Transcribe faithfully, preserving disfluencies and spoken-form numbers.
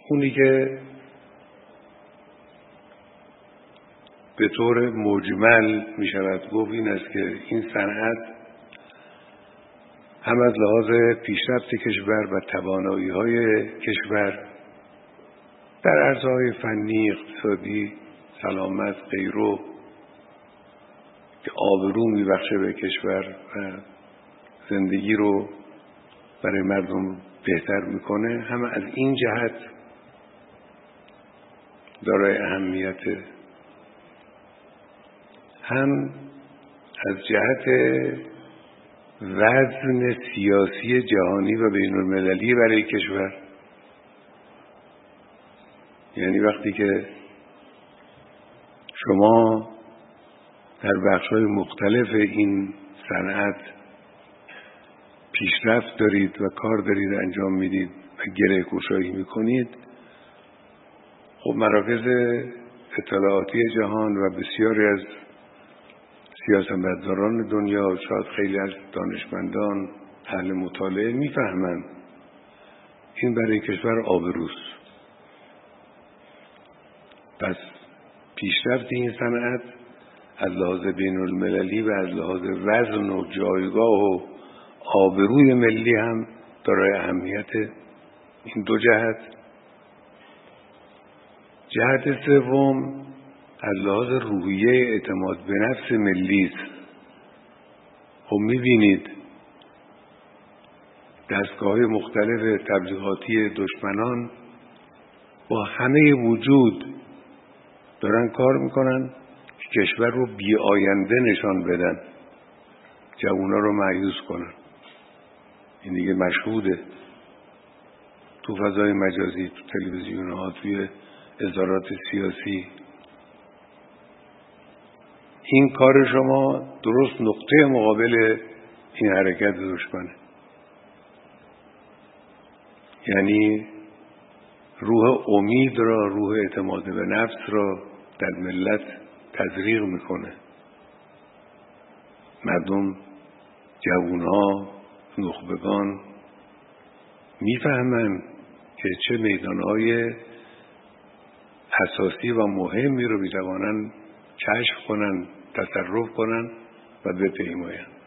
اونی که به طور مجمل می شود گفت این است که این صنعت هم از لحاظ پیشرفت کشور و توانایی‌های کشور در عرصه‌های فنی، اقتصادی، سلامت، غیره که آبرو می‌بخشه به کشور و زندگی رو برای مردم بهتر میکنه، هم از این جهت دارای اهمیت، هم از جهت وزن سیاسی جهانی و بین المللی برای کشور. یعنی وقتی که شما در بخش‌های مختلف این صنعت پیشرفت دارید و کار دارید انجام میدید و گره گشایی میکنید، خب مراکز اطلاعاتی جهان و بسیاری از سیاستمداران دنیا، شاید خیلی از دانشمندان اهل مطالعه میفهمند این برای کشور آبروست. پس پیشرفت این صنعت از لحاظ بین المللی و از لحاظ وزن و جایگاه و آبروی ملی هم دارای اهمیت. این دو جهت. جهت سوم از لحاظ روحیه اعتماد به نفس ملی است. خب می‌بینید دستگاه‌های مختلف تبلیغاتی دشمنان با همه وجود دارن کار میکنن که کشور رو بی آینده نشان بدن، جوونا رو مایوس کنن. این دیگه مشهوده تو فضای مجازی، تو تلویزیون ها، توی اظهارات سیاسی. این کار شما درست نقطه مقابل این حرکت دشمنه. یعنی روح امید را، روح اعتماد به نفس را در ملت تزریق میکنه. مردم، جوانها، نخبگان میفهمن که چه میدانهای اساسی و مهمی رو میتوانن کشف کنن، تصرف کنن و بپیماین.